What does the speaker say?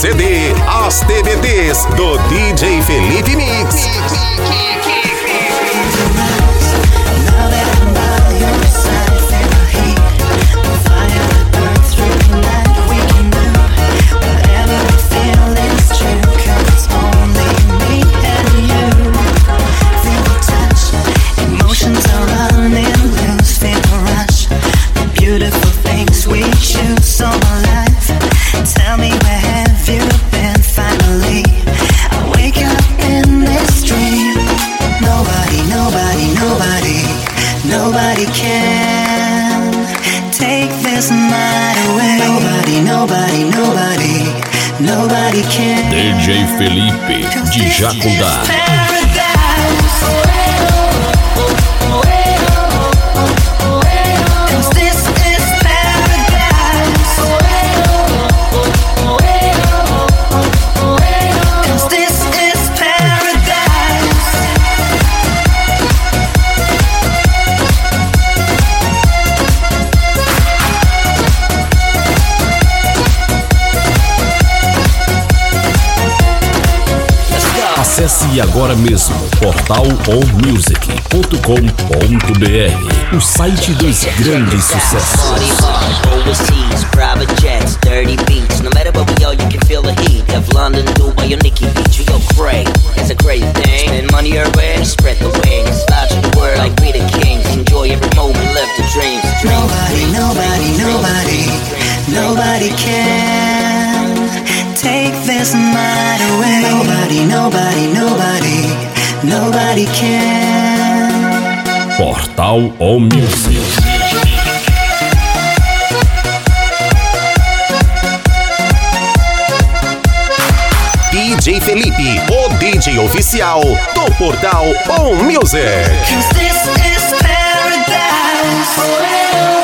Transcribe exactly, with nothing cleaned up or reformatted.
C D As T B Ts do D J Felipe Mix. Nobody can take this night away. Nobody, nobody, nobody, nobody can. D J Felipe de Jacundá. Acesse agora mesmo portal on music ponto com ponto b r, o site dos grandes sucessos. Overseas, private jets, dirty beats. No matter what we are, you can feel the heat of London, Dubai, or Nikki Beach. We go great, it's a great thing. Spend money already, spread the wings. Fly to the world like we the kings. Enjoy every moment, live the dreams. Nobody, nobody, nobody, nobody can take this night away. Nobody, nobody, nobody, nobody can. Portal on Music. D J Felipe, o D J oficial do Portal on Music. 'Cause this is paradise.